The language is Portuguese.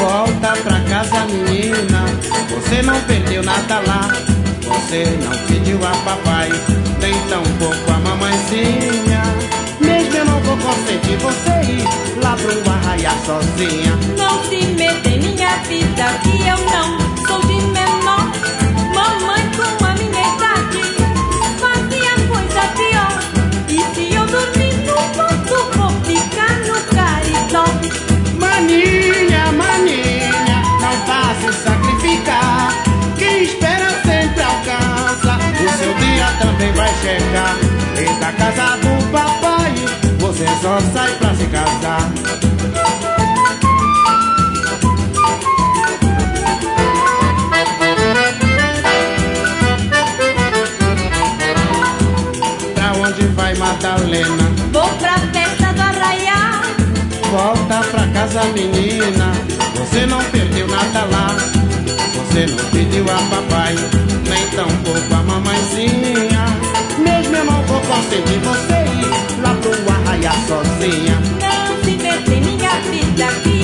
Volta pra casa, menina, você não perdeu nada lá. Você não pediu a papai, nem tampouco a mamãezinha. Mesmo eu não vou consentir você ir lá pro arraiar sozinha. Não se meta em minha vida, que eu não sou de menor. Mamãe com a minha idade fazia coisa pior. E se eu dormir no ponto, vou ficar no caridó. Maninha, maninha, não vá se sacrificar. Quem espera sempre alcança, o seu dia também vai chegar. E da casa do papai, você só sai pra se casar. Pra onde vai, Madalena? Vou pra festa do arraial. Volta pra casa, menina, você não perdeu nada lá. Você não pediu a papai, nem tampouco a mamãezinha. Mesmo eu não vou consentir você ir lá pro arraiar sozinha. Não se meta em minha vida, que